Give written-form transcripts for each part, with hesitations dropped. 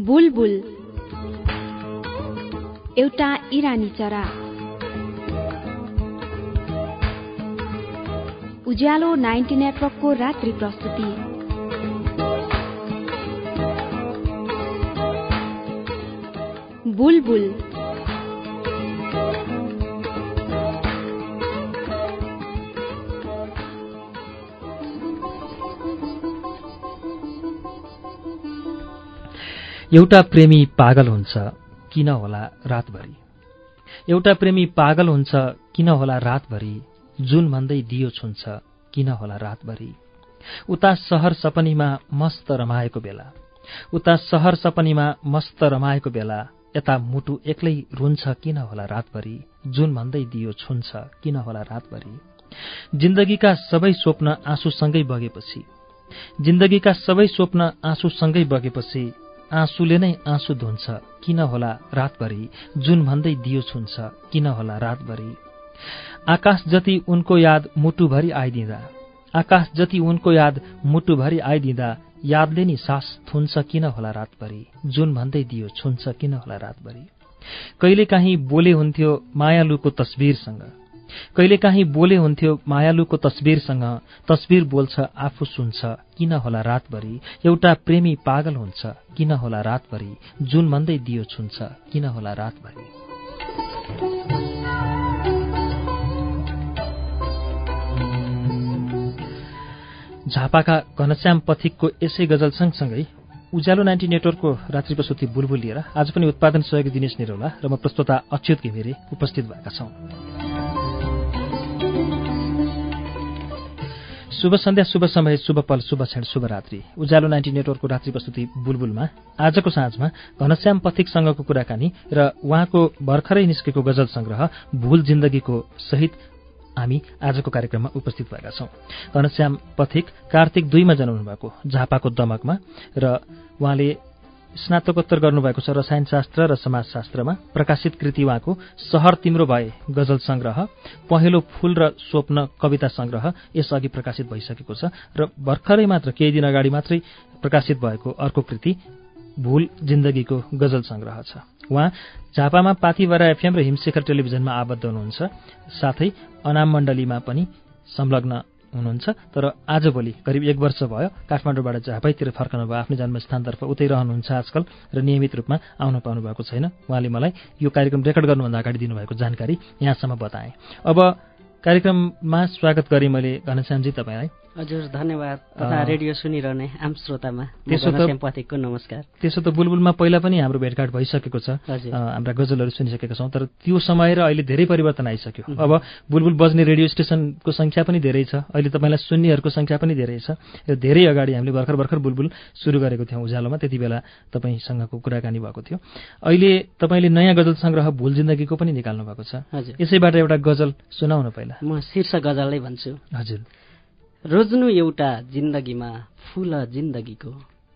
बुलबुल एउटा इरानी चरा। उज्यालो 90 नेटवर्कको रात्रि प्रस्तुति। बुलबुल एउटा प्रेमी पागल हुन्छ किन होला रातभरि। एउटा प्रेमी पागल हुन्छ किन होला रातभरि। जुन भन्दै दियो छुन्छ किन होला रातभरि। उता सहर सपनीमा मस्त रमाएको बेला, उता सहर सपनीमा मस्त रमाएको बेला, यता मुटु एक्लै रुन्छ किन होला रातभरि। जुन भन्दै दियो छुन्छ किन होला रातभरि। जिन्दगीका सबै स्वप्न आँसुसँगै बगेपछि, जिन्दगीका सबै स्वप्न आँसुसँगै बगेपछि, आँसुले नै आँसु धुन्छ किन होला रातभरि। जुन भन्दै दियो छुन्छ किन होला रातभरि। आकाश जति उनको याद मुटुभरि आइदिँदा, आकाश जति उनको याद मुटुभरि आइदिँदा, यादले नि सास थुन्छ किन होला रातभरि। जुन भन्दै दियो छुन्छ किन होला रातभरि। कहिलेकाहीँ बोले हुन्थ्यो मायालुको तस्बिरसँग, कहिलेकाहीँ बोले हुन्थ्यो मायालुको तस्बिरसँग, तस्बिर बोल्छ आफू सुन्छ किन होला रातभरि। एउटा प्रेमी पागल हुन्छ किन होला रातभरि। जुन भन्दै दियो छुन्छ किन होला रातभरि। झापाका घनश्याम पथिकको यसै गजल सँगसँगै उज्यालो 90 नेटवर्कको रात्रि प्रस्तुति बुलबुल लिएर आज पनि उत्पादन सहयोगी दिनेश निरौला र म प्रस्तोता अच्युत घिमिरे उपस्थित भएका छौं। शुभ सन्ध्या, शुभ समय, शुभ पल, शुभ क्षण, शुभ रात्रि। उज्यालो 90 नेटवर्कको रात्रि प्रस्तुति बुलबुलमा आजको साँझमा घनश्याम पथिकसँगको कुराकानी र उहाँको भर्खरै निस्केको गजल संग्रह भूल जिन्दगीको सहित हामी आजको कार्यक्रममा उपस्थित भएका छौं। घनश्याम पथिक कार्तिक 2 मा जन्मनु भएको, झापाको दमकमा, र उहाँले स्नातकोत्तर गर्नुभएको छ रसायनशास्त्र र समाजशास्त्रमा। प्रकाशित कृति उहाँको सहर तिम्रो भए गजल संग्रह, पहेँलो फूल र स्वप्न कविता संग्रह यसअघि प्रकाशित भइसकेको छ र भर्खरै मात्र केही दिन अगाडि मात्रै प्रकाशित भएको अर्को कृति भूल जिन्दगीको गजल संग्रह छ। उहाँ झापामा पाथिभरा एफएम र हिमशेखर टेलिभिजनमा आबद्ध हुनुहुन्छ, साथै अनाम मण्डलीमा पनि संलग्न हुनुहुन्छ। तर आजभोलि करिब 1 वर्ष भयो काठमाडौँबाट झापैतिर फर्कनु भयो, आफ्नो जन्मस्थानतर्फ उतै रहनुहुन्छ आजकल र नियमित रूपमा आउन पाउनु भएको छैन। उहाँले मलाई यो कार्यक्रम रेकर्ड गर्नुभन्दा अगाडि दिनुभएको जानकारी यहाँसम्म बताएँ। अब कार्यक्रममा स्वागत गरेँ मैले घनश्यामजी तपाईँलाई। हजुर धन्यवाद। तथा रेडियो सुनिरहने आम श्रोतामा घनश्याम पथिकको नमस्कार। त्यसो त बुलबुलमा पहिला पनि हाम्रो भेटघाट भइसकेको छ, हाम्रा गजलहरू सुनिसकेका छौँ, तर त्यो समय र अहिले धेरै परिवर्तन आइसक्यो। अब बुलबुल बज्ने रेडियो स्टेशनको संख्या पनि धेरै छ, अहिले तपाईँलाई सुन्नेहरूको संख्या पनि धेरै छ। यो धेरै अगाडि हामीले भर्खर बुलबुल सुरु गरेको थियौँ उज्यालोमा, त्यति बेला तपाईँसँगको कुराकानी भएको थियो। अहिले तपाईँले नयाँ गजल संग्रह भूल जिन्दगीको पनि निकाल्नु भएको छ। यसैबाट एउटा गजल सुनाउन पहिला। म शीर्ष गजलै भन्छु। हजुर। रोज्नु एउटा जिन्दगीमा फूल जिन्दगीको,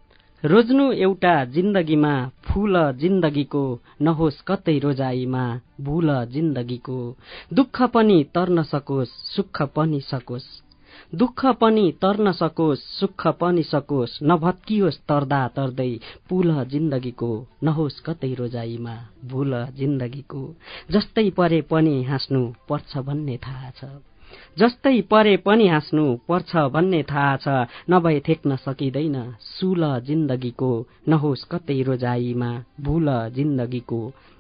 रोज्नु एउटा जिन्दगीमा फूल जिन्दगीको, नहोस् कतै रोजाइमा भूल जिन्दगीको। दुःख पनि तर्न सकोस् सुख पनि सकोस्, दुःख पनि तर्न सकोस् सुख पनि सकोस्, नभत्कियोस् तर्दा तर्दै पुल जिन्दगीको, नहोस् कतै रोजाइमा भूल जिन्दगीको। जस्तै परे पनि हाँस्नु पर्छ भन्ने थाहा छ, जस्तै परे पनि हाँस्नु पर्छ भन्ने थाहा छ, नभए थेक्न सकिँदैन सुल जिन्दगीको, नहोस् कतै रोजाइमा भूल जिन्दगीको।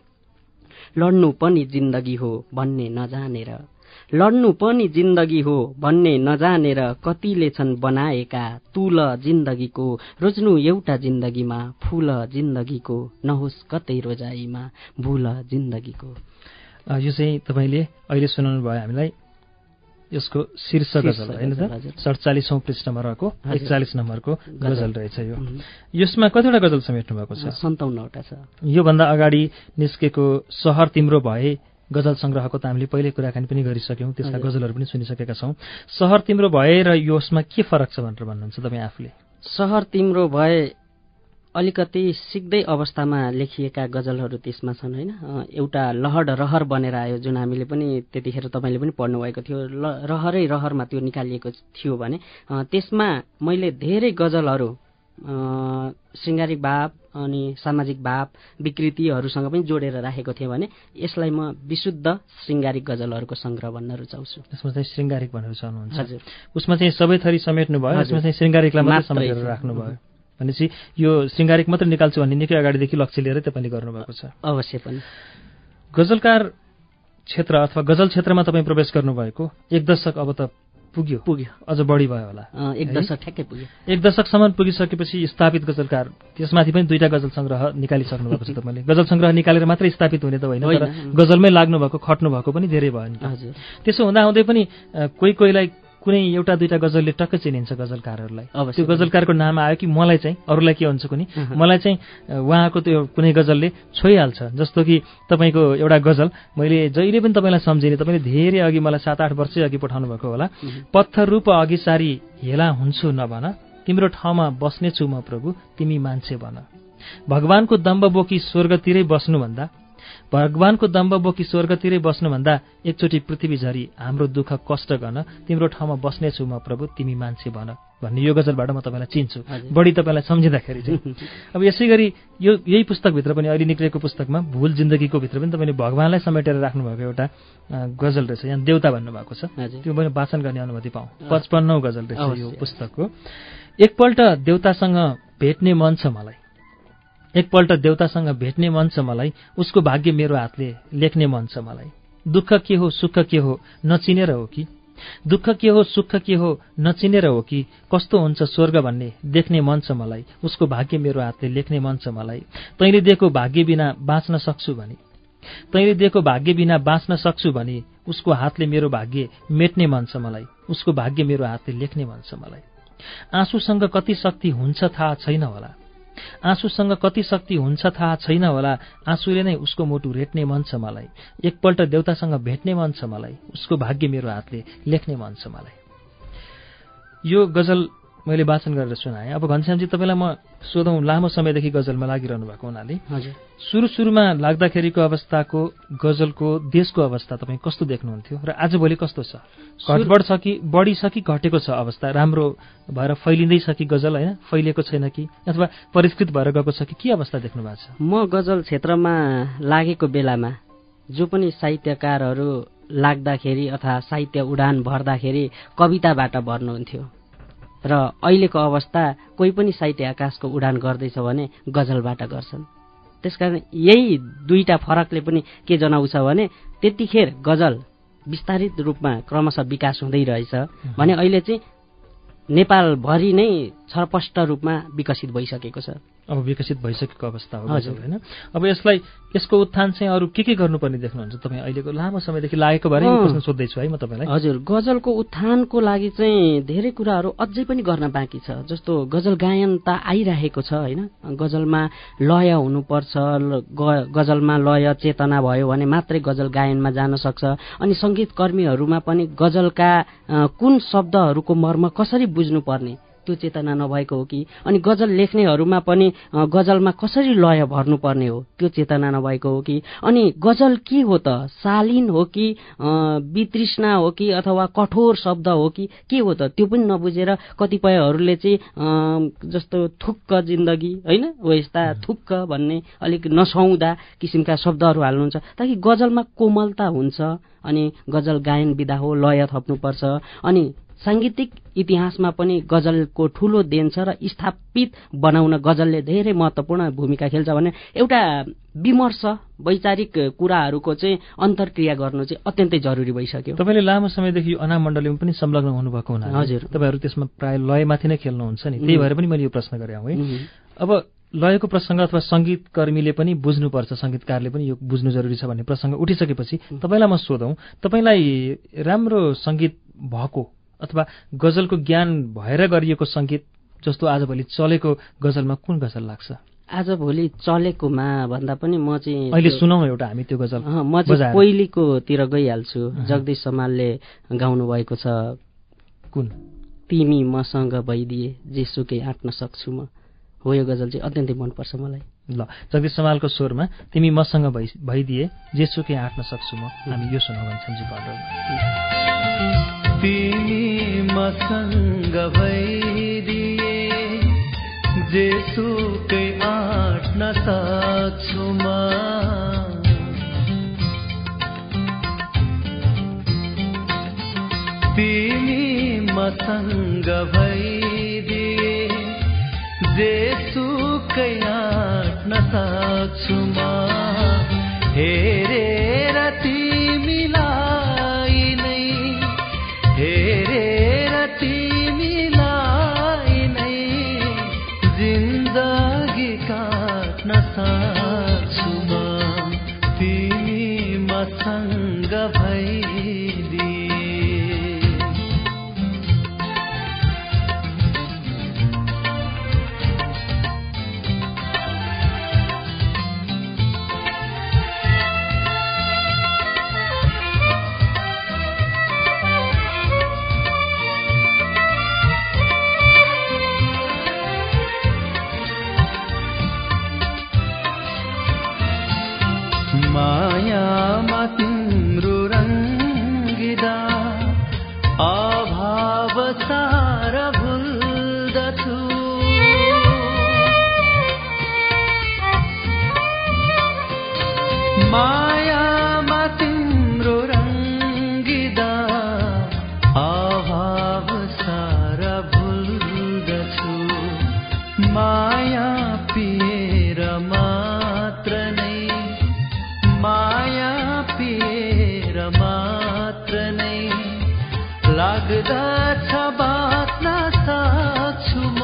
लड्नु पनि जिन्दगी हो भन्ने नजानेर, लड्नु पनि जिन्दगी हो भन्ने नजानेर, कतिले छन् बनाएका तुल जिन्दगीको। रोज्नु एउटा जिन्दगीमा फूल जिन्दगीको, नहोस् कतै रोजाइमा भूल जिन्दगीको। यो चाहिँ तपाईँले अहिले सुनाउनु भयो हामीलाई यसको शीर्ष गजल होइन त? 47औं पृष्ठमा रहेको 41 नम्बरको गजल रहेछ यो। यसमा कतिवटा गजल समेट्नु भएको छ? 57वटा छ। योभन्दा अगाडि निस्केको सहर तिम्रो भए गजल संग्रहको त हामीले पहिले कुराकानी पनि गरिसक्यौँ, त्यसका गजलहरू पनि सुनिसकेका छौँ। सहर तिम्रो भए र यसमा के फरक छ भनेर भन्नुहुन्छ तपाईँ आफूले? सहर तिम्रो भए अलिकति सिक्दै अवस्थामा लेखिएका गजलहरू त्यसमा छन् होइन। एउटा लहर रहर बनेर आयो, जुन हामीले पनि त्यतिखेर तपाईँले पनि पढ्नुभएको थियो, रहरै रहरमा त्यो निकालिएको थियो भने त्यसमा मैले धेरै गजलहरू श्रृङ्गारिक भाव अनि सामाजिक भाव विकृतिहरूसँग पनि जोडेर राखेको थिएँ भने यसलाई म विशुद्ध श्रृङ्गारिक गजलहरूको सङ्ग्रह भन्न रुचाउँछु। यसमा चाहिँ श्रृङ्गारिक भनेर रुचाउनुहुन्छ? हजुर। उसमा चाहिँ सबै थरी समेट्नु भयो, यसमा चाहिँ श्रृङ्गारिकलाई मात्र समेटेर राख्नुभयो भनेपछि यो श्रृङ्गारिक मात्र निकाल्छु भन्ने निकै अगाडिदेखि लक्ष्य लिएर तपाईँले गर्नुभएको छ। अवश्य पनि। गजलकार क्षेत्र अथवा गजल क्षेत्रमा तपाईँ प्रवेश गर्नुभएको 1 दशक अब त पुग्यो अझ बढी भयो होला। 1 दशक ठ्याक्कै पुग्यो। 1 दशकसम्म पुगिसकेपछि स्थापित गजलकार, त्यसमाथि पनि 2टा गजल सङ्ग्रह निकालिसक्नु भएको छ तपाईँले। गजल सङ्ग्रह निकालेर मात्रै स्थापित हुने त होइन, तर गजलमै लाग्नु भएको, खट्नु भएको पनि धेरै भयो नि। हजुर। त्यसो हुँदाहुँदै पनि कोहीलाई कुनै एउटा दुईटा गजलले टक्कै चिनिन्छ गजलकारहरूलाई। त्यो गजलकारको नाम आयो कि मलाई चाहिँ, अरूलाई के हुन्छ कुनै, मलाई चाहिँ उहाँको त्यो कुनै गजलले छोइहाल्छ। जस्तो कि तपाईँको एउटा गजल मैले जहिले पनि तपाईँलाई सम्झिने, तपाईँले धेरै अघि मलाई 7-8 वर्षै अघि पठाउनु भएको होला। पत्थर रूप अघि सारी हेला हुन्छु नभन, तिम्रो ठाउँमा बस्नेछु म प्रभु, तिमी मान्छे बन। भगवानको दम्ब बोकी स्वर्गतिरै बस्नुभन्दा, भगवानको दम्ब बोकी स्वर्गतिरै बस्नुभन्दा एकचोटि पृथ्वी झरी हाम्रो दुःख कष्ट गर्न तिम्रो ठाउँमा बस्नेछु म प्रभु, तिमी मान्छे बन भन्ने यो गजलबाट म तपाईँलाई चिन्छु बढी तपाईँलाई सम्झिँदाखेरि चाहिँ। अब यसै गरी यही पुस्तकभित्र पनि, अहिले निक्लेको पुस्तकमा भुल जिन्दगीको भित्र पनि तपाईँले भगवानलाई समेटेर राख्नुभएको एउटा गजल रहेछ, यहाँ देउता भन्नुभएको छ। त्यो पनि वाचन गर्ने अनुमति पाऊँ। 55औं गजल रहेछ यो पुस्तकको। एकपल्ट देउतासँग भेट्ने मन छ मलाई, एकपल्ट देउतासँग भेट्ने मन छ मलाई, उसको भाग्य मेरो हातले लेख्ने मन छ मलाई। दुःख के हो सुख के हो नचिनेर हो कि, दुःख के हो सुख के हो नचिनेर हो कि, कस्तो हुन्छ स्वर्ग भन्ने देख्ने मन छ मलाई, उसको भाग्य मेरो हातले लेख्ने मन छ मलाई। तैँले दिएको भाग्य बिना बाँच्न सक्छु भने, तैँले दिएको भाग्य बिना बाँच्न सक्छु भने, उसको हातले मेरो भाग्य मेट्ने मन छ मलाई, उसको भाग्य मेरो हातले लेख्ने मन छ मलाई। आँसुसँग कति शक्ति हुन्छ थाहा छैन होला, आँसुसँग कति शक्ति हुन्छ थाहा छैन होला, आँसुले नै उसको मुटु रेट्ने मन छ मलाई। एकपल्ट देउतासँग भेट्ने मन छ मलाई, उसको भाग्य मेरो हातले लेख्ने मन छ मलाई। यो गजल मैले वाचन गरेर सुनाएँ। अब घनश्यामजी तपाईँलाई म सोधौँ, लामो समयदेखि गजलमा लागिरहनु भएको हुनाले सुरुमा लाग्दाखेरिको अवस्थाको गजलको देशको अवस्था तपाईँ कस्तो देख्नुहुन्थ्यो र आजभोलि कस्तो छ? घटबड छ कि बढी छ कि घटेको छ अवस्था? राम्रो भएर फैलिँदैछ कि गजल, होइन फैलिएको छैन कि, अथवा परिष्कृत भएर गएको छ कि के अवस्था देख्नु भएको छ? म गजल क्षेत्रमा लागेको बेलामा जो पनि साहित्यकारहरू लाग्दाखेरि अथवा साहित्य उडान भर्दाखेरि कविताबाट भर्नुहुन्थ्यो र अहिलेको अवस्था कोही पनि साहित्य आकाशको उडान गर्दैछ भने गजलबाट गर्छन्। त्यसकारण यही 2टा फरकले पनि के जनाउँछ भने त्यतिखेर गजल विस्तारित रूपमा क्रमशः विकास हुँदै रहेछ भने अहिले चाहिँ नेपालभरि नै छरपष्ट रूपमा विकसित भइसकेको छ। अब विकसित भइसकेको अवस्था हो गजल, होइन? अब यसको उत्थान चाहिँ अरू के गर्नुपर्ने देख्नुहुन्छ तपाईँ? अहिलेको लामो समयदेखि लागेको बारे प्रश्न सोध्दैछु है म तपाईँलाई। हजुर, गजलको उत्थानको लागि चाहिँ धेरै कुराहरू अझै पनि गर्न बाँकी छ। जस्तो गजल गायन त आइरहेको छ, होइन? गजलमा लय हुनुपर्छ, गजलमा लय चेतना भयो भने मात्रै गजल गायनमा जान सक्छ। अनि सङ्गीतकर्मीहरूमा पनि गजलका कुन शब्दहरूको मर्म कसरी बुझ्नुपर्ने त्यो चेतना नभएको हो कि, अनि गजल लेख्नेहरूमा पनि गजलमा कसरी लय भर्नुपर्ने हो त्यो चेतना नभएको हो कि, अनि गजल के हो त? शालीन हो कि वितृष्णा हो कि अथवा कठोर शब्द हो कि के हो त? त्यो पनि नबुझेर कतिपयहरूले चाहिँ जस्तो थुक्क जिन्दगी, होइन, हो यस्ता थुक्क भन्ने अलिक नसौदा किसिमका शब्दहरू हाल्नुहुन्छ ताकि गजलमा कोमलता हुन्छ। अनि गजल गायन विधा हो, लय थप्नुपर्छ। अनि साङ्गीतिक इतिहासमा पनि गजलको ठूलो देन छ र स्थापित बनाउन गजलले धेरै महत्त्वपूर्ण भूमिका खेल्छ भने एउटा विमर्श वैचारिक कुराहरूको चाहिँ अन्तर्क्रिया गर्नु चाहिँ अत्यन्तै जरुरी भइसक्यो। तपाईँले लामो समयदेखि अनाम मण्डलीमा पनि संलग्न हुनुभएको हुनाले हजुर तपाईँहरू त्यसमा प्राय लयमाथि नै खेल्नुहुन्छ नि, त्यही भएर पनि मैले यो प्रश्न गरेँ है। अब लयको प्रसङ्ग अथवा सङ्गीतकर्मीले पनि बुझ्नुपर्छ, सङ्गीतकारले पनि यो बुझ्नु जरुरी छ भन्ने प्रसङ्ग उठिसकेपछि तपाईँलाई म सोधौँ, तपाईँलाई राम्रो सङ्गीत भएको अथवा गजलको ज्ञान भएर गरिएको सङ्गीत जस्तो आजभोलि चलेको गजलमा कुन गजल लाग्छ? आजभोलि चलेकोमा भन्दा पनि म चाहिँ अहिले सुनौँ एउटा हामी त्यो गजल। म चाहिँ पहिलेकोतिर गइहाल्छु। जगदीश समालले गाउनु भएको छ कुन? तिमी मसँग भइदिए जेसुकै आँट्न सक्छु म। हो यो गजल चाहिँ अत्यन्तै मनपर्छ मलाई। ल, जगदीश समालको स्वरमा तिमी मसँग भइदिए जेसुकै आँट्न सक्छु म। हामी यो सुनौँ घनश्यामजी पाण्डे। तिमी मसँग भइदिए जेसुकै आँट्न सक्छु म तिमी मसँग भइदिए जेसुकै आँट्न सक्छु म हेरेर तिमीलाई नै हेरेर तिमीलाई नै जिन्दगी काट्न सक्छु म तिमी मसँग भइदिए मायामा तिम्रो रङ्गिदा अभाव सारा भुल्दछु मायामा तिम्रो रङ्गिदा अभाव सारा भुल्दछु माया पिएर मात्र नै माया पिएर मात्र नै लाग्दछ बाँच्न सक्छु म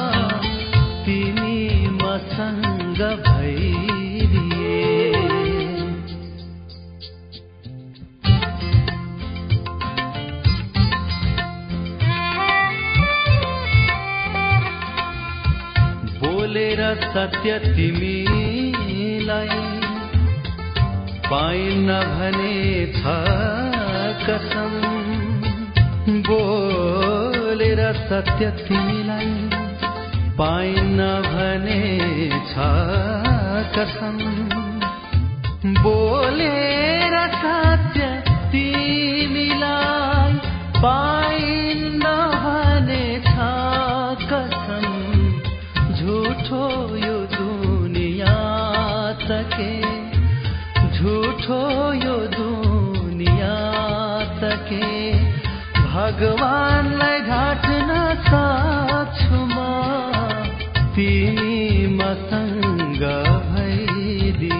तिमी मसँग भइदिए बोलेर सत्य तिमीलाई पाइन भने छ कसम बोलेर सत्य तिमीलाई पाइन भने छ कसम बोलेर सत्य तिमीलाई पाइन भने छ कसम झुठो यो दुनिया तके झूठो यो दुनिया तके भगवानलाई ढाट्न सक्छु म तिमी मसँग भइदिए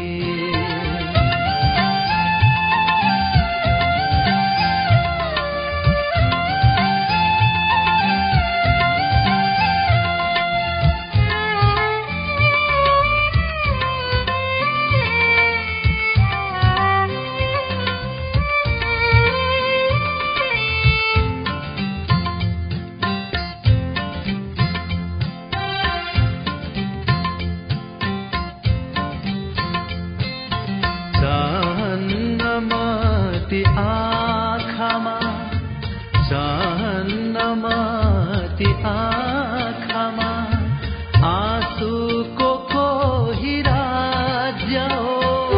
चाहन्नमति आँखामा आँसुको कोही राज्य हो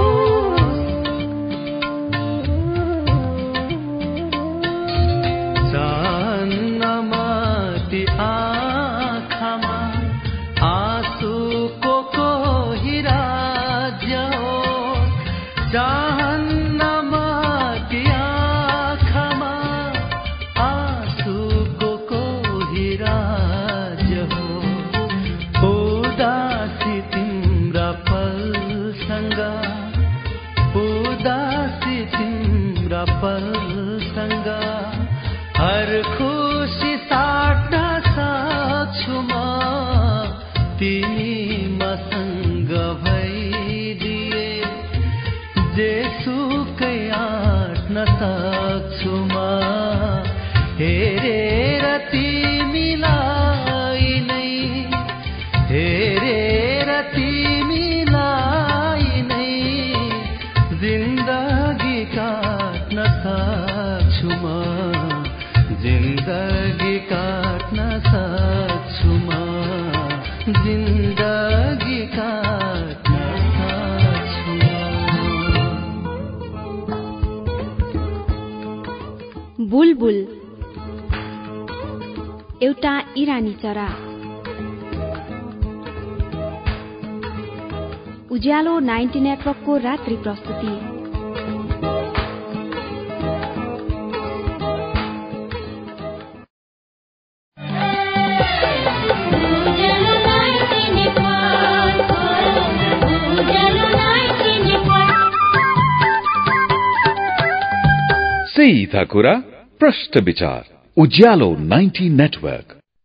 चाहन्नमति आँखामा आँसुको कोही राज्य हो चाहन्नमति आँखामा आँसुको कोही राज्य हो उदासी तिम्रा पलसँग उदासी तिम्रा पलसँग हर खुसी साट्न सक्छु म तिमी मसँग भइदिए जेसुकै आँट्न सक्छु म हेरेर तिमीलाई नै हेरेर तिमीलाई नै जिन्दगी काट्न सक्छु म जिन्दगी काट्न सक्छु म जिन्दगी काट्न सक्छु बुलबुल एउटा इरानी चरा उज्यालो 90 नेटवर्कको रात्रि प्रस्तुति। सीधा कुरा प्रश्न विचार उज्यालो 90 नेटवर्क।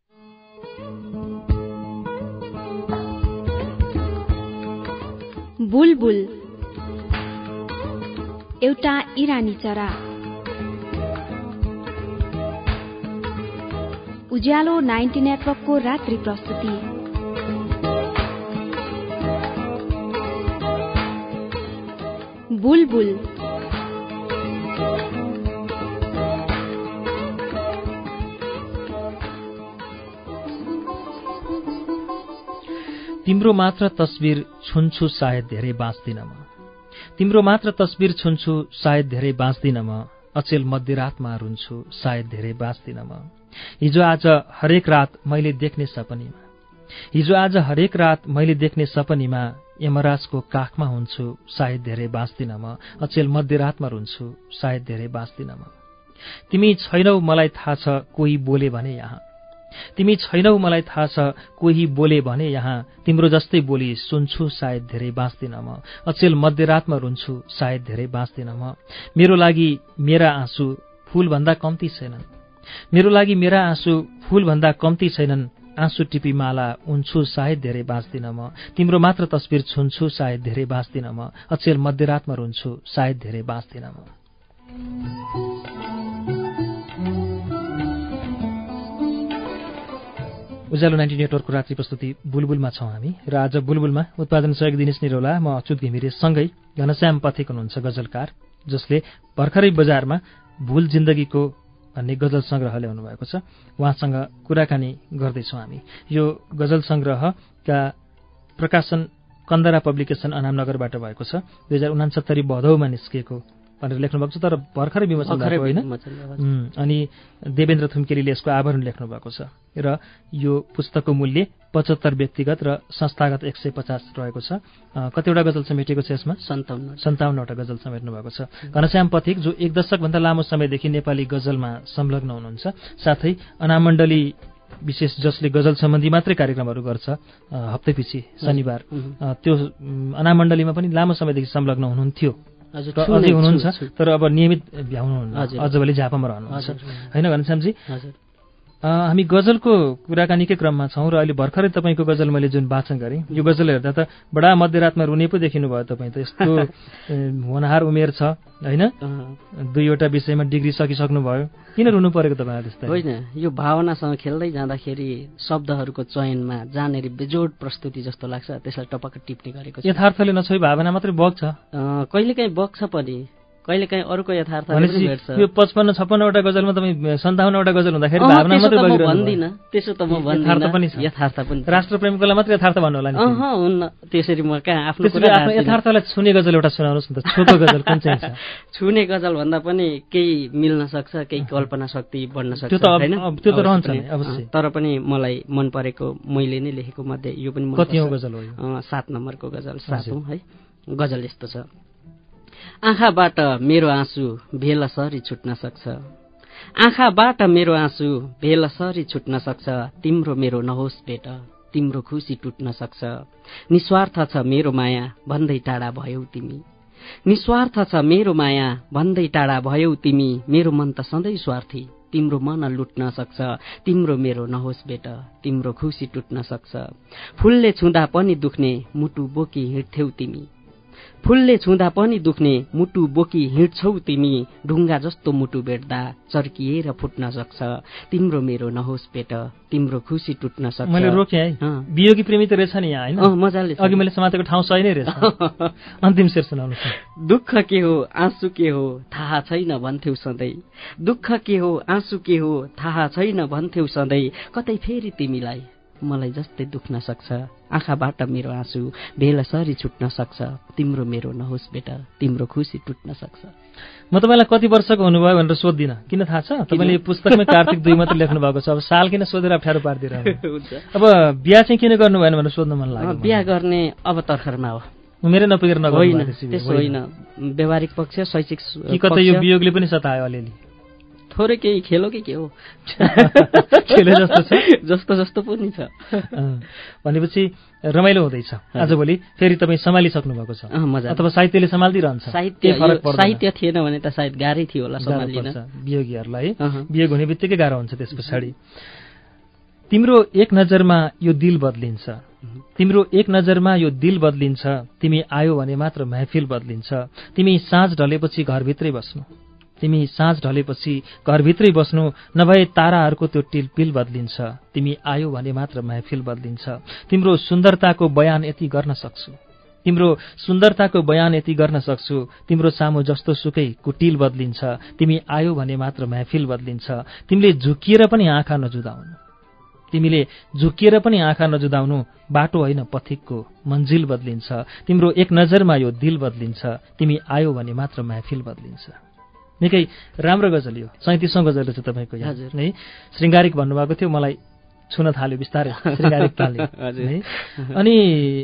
बुलबुल एउटा इरानी चरा। उज्यालो 90 नेटवर्कको रात्रि प्रस्तुति। बुलबुल तिम्रो मात्र तस्बिर छुन्छु सायद धेरै बाँच्दिन म। तिम्रो मात्र तस्बिर छुन्छु सायद धेरै बाँच्दिन म। अचेल मध्यरातमा रुन्छु सायद धेरै बाँच्दिन म। हिजो आज हरेक रात मैले देख्ने सपनीमा, हिजो आज हरेक रात मैले देख्ने सपनीमा यमराजको काखमा हुन्छु सायद धेरै बाँच्दिन म। अचेल मध्यरातमा रुन्छु सायद धेरै बाँच्दिन म। तिमी छैनौ मलाई थाहा छ कोही बोले भने यहाँ, तिमी छैनौ मलाई थाहा छ कोही बोले भने यहाँ। तिम्रो जस्तै बोली सुन्छु सायद धेरै बाँच्दिन म। अचेल मध्यरातमा रुन्छु सायद धेरै बाँच्दिन म। मेरो लागि मेरा आँसु फूलभन्दा कम्ती छैनन्, मेरो लागि मेरा आँसु फूलभन्दा कम्ती छैनन्। आँसु टिपी माला उन्छु सायद धेरै बाँच्दिन म। तिम्रो मात्र तस्बिर छुन्छु सायद धेरै बाँच्दिन म। अचेल मध्यरातमा रुन्छु सायद धेरै बाँच्दिन म। उज्यालो 90 नेटवर्कको रात्रि प्रस्तुति बुलबुलमा छौं हामी र आज बुलबुलमा उत्पादन सहयोग दिनेश निरौला, म अच्युत घिमिरे सँगै घनश्याम पथिक हुनुहुन्छ गजलकार, जसले भर्खरै बजारमा भुल जिन्दगीको भन्ने गजल संग्रह ल्याउनु भएको छ। उहाँसँग कुराकानी गर्दैछौँ हामी। यो गजल संग्रहका प्रकाशन कन्दरा पब्लिकेशन अनामनगरबाट भएको छ। 2069 भदौमा निस्किएको भनेर लेख्नु भएको छ, तर भर्खरै विमोचन भएको होइन। अनि देवेन्द्र थुम्केलीले यसको आवरण लेख्नु भएको छ र यो पुस्तकको मूल्य 75 व्यक्तिगत र संस्थागत 150 रहेको छ। कतिवटा गजल समेटिएको छ यसमा? 57वटा गजल समेट्नु भएको छ। घनश्याम पथिक, जो 1 दशकभन्दा लामो समयदेखि नेपाली गजलमा संलग्न हुनुहुन्छ, साथै अनामण्डली विशेष जसले गजल सम्बन्धी मात्रै कार्यक्रमहरू गर्छ हप्तैपछि शनिबार, त्यो अनामण्डलीमा पनि लामो समयदेखि संलग्न हुनुहुन्थ्यो, अझै हुनुहुन्छ, तर अब नियमित भ्याउनुहुन्न, अझभोलि झापामा रहनुहुन्छ होइन घनश्यामजी? हामी गजलको कुराकानीकै क्रममा छौँ र अहिले भर्खरै तपाईँको गजल मैले जुन वाचन गरेँ, यो गजल हेर्दा त बडा मध्यरातमा रुने पो देखिनु भयो तपाईँ त। यस्तो होनहार उमेर छ होइन, 2वटा विषयमा डिग्री सकिसक्नु भयो, किन रुनु परेको तपाईँलाई त्यस्तै? होइन, यो भावनासँग खेल्दै जाँदाखेरि शब्दहरूको चयनमा जहाँनेरि बेजोड प्रस्तुति जस्तो लाग्छ, त्यसलाई टपक्क टिप्ने गरेको छ। यथार्थले नछोइ भावना मात्रै बग्छ, कहिलेकाहीँ बग्छ पनि, कहिलेकाहीँ अरूको यथार्थ भेट्छ। यो 55-56वटा गजलमा तपाईँ 57वटा गजल हुँदाखेरि भावना मात्रै बगिरहेको भन्दिनँ, त्यसो त म भन्दिनँ। यथार्थ पनि राष्ट्रप्रेमीकोलाई मात्रै यथार्थ भन्नु होला नि? हुन्न, त्यसरी म कहाँ आफ्नो यथार्थलाई छुने गजल एउटा सुनाउनुहोस् न त। छोटो गजल कुन चाहिँ छ? छुने गजल भन्दा पनि केही मिल्न सक्छ, केही कल्पना शक्ति बढ्न सक्छ, त्यो त रहन्छ नि अवश्य। तर पनि मलाई मन परेको मैले नै लेखेको मध्ये यो पनि कतिऔं गजल हो? 7 नम्बरको गजल, 7औं है। गजल यस्तो छ: आँखाबाट मेरो आँसु भेलसरी छुट्न सक्छ, आँखाबाट मेरो आँसु भेलसरी छुट्न सक्छ। तिम्रो मेरो नहोस् भेट, तिम्रो खुसी टुट्न सक्छ। निस्वार्थ छ मेरो माया भन्दै टाढा भयौ तिमी, निस्वार्थ छ मेरो माया भन्दै टाढा भयौ तिमी। मेरो मन त सधैँ स्वार्थी, तिम्रो मन लुट्न सक्छ। तिम्रो मेरो नहोस् भेट, तिम्रो खुसी टुट्न सक्छ। फुलले छुँदा पनि दुख्ने मुटु बोकी हिँड्थ्यौ तिमी, फुलले छुँदा पनि दुख्ने मुटु बोकी हिँड्छौ तिमी। ढुङ्गा जस्तो मुटु भेट्दा चर्किएर फुट्न सक्छ। तिम्रो मेरो नहोस् भेट, तिम्रो खुसी टुट्न सक्छ। मैले रोकेँ है, वियोगी प्रेमी त रहेछ नि यहाँ होइन? मजाले अघि मैले समातेको ठाउँ सही नै रहेछ। अन्तिम शेर सुनाउनुहोस्। दुःख के हो आँसु के हो थाहा छैन भन्थ्यौ सधैँ, दुःख के हो आँसु के हो थाहा छैन भन्थ्यौ सधैँ। कतै फेरि तिमीलाई मलाई जस्तै दुख्न सक्छ। आँखाबाट मेरो आँसु भेलसरी छुट्न सक्छ। तिम्रो मेरो नहोस् भेट, तिम्रो खुसी टुट्न सक्छ। म तपाईँलाई कति वर्षको हुनुभयो भनेर सोध्दिनँ, किन थाहा छ? तपाईँले पुस्तकमै कार्तिक 2 मात्र लेख्नु भएको छ। अब साल किन सोधेर अप्ठ्यारो पारिदिएर? अब बिहा चाहिँ किन गर्नु भएन भनेर सोध्न मन लाग्यो। बिहा गर्ने अब तर्खरमा हो। उमेरै नपुगेर नगर्नु त्यसो होइन, व्यवहारिक पक्ष, शैक्षिक कि कतै यो वियोगले पनि सतायो अलिअलि? थोरै केही खेलो कि के हो, खेले जस्तो छ, जस्तो पनि छ। भनेपछि रमाइलो हुँदैछ। आजभोलि फेरि तपाईँ सम्हालिसक्नु भएको छ, अथवा साहित्यले सम्हाल्दिरहन्छ? साहित्य थिएन भने त सायद गाह्रै थियो होला सम्हालिन वियोगीहरूलाई। वियोग हुने बित्तिकै गाह्रो हुन्छ त्यस पछाडि। तिम्रो एक नजरमा यो दिल बदलिन्छ, तिम्रो एक नजरमा यो दिल बदलिन्छ, तिमी आयो भने मात्र महफिल बदलिन्छ। तिमी साँझ ढलेपछि घरभित्रै बस्नु, तिमी साँझ ढलेपछि घरभित्रै बस्नु, नभए ताराहरूको त्यो टिलपिल बदलिन्छ। तिमी आयो भने मात्र महफिल बदलिन्छ। तिम्रो सुन्दरताको बयान यति गर्न सक्छु, तिम्रो सुन्दरताको बयान यति गर्न सक्छु, तिम्रो सामु जस्तो सुकै कुटिल बदलिन्छ। तिमी आयो भने मात्र महफिल बदलिन्छ। तिमीले झुकिएर पनि आँखा नजुदाउनु, तिमीले झुकिएर पनि आँखा नजुदाउनु, बाटो होइन पथिकको मन्जिल बदलिन्छ। तिम्रो एक नजरमा यो दिल बदलिन्छ, तिमी आयो भने मात्र महफिल बदलिन्छ। निकै राम्रो गजल यो, 37औं गजल छ तपाईँको यहाँ है। श्रृङ्गारिक भन्नुभएको थियो, मलाई छुन थाल्यो बिस्तारै श्रृङ्गारिक तालले है। अनि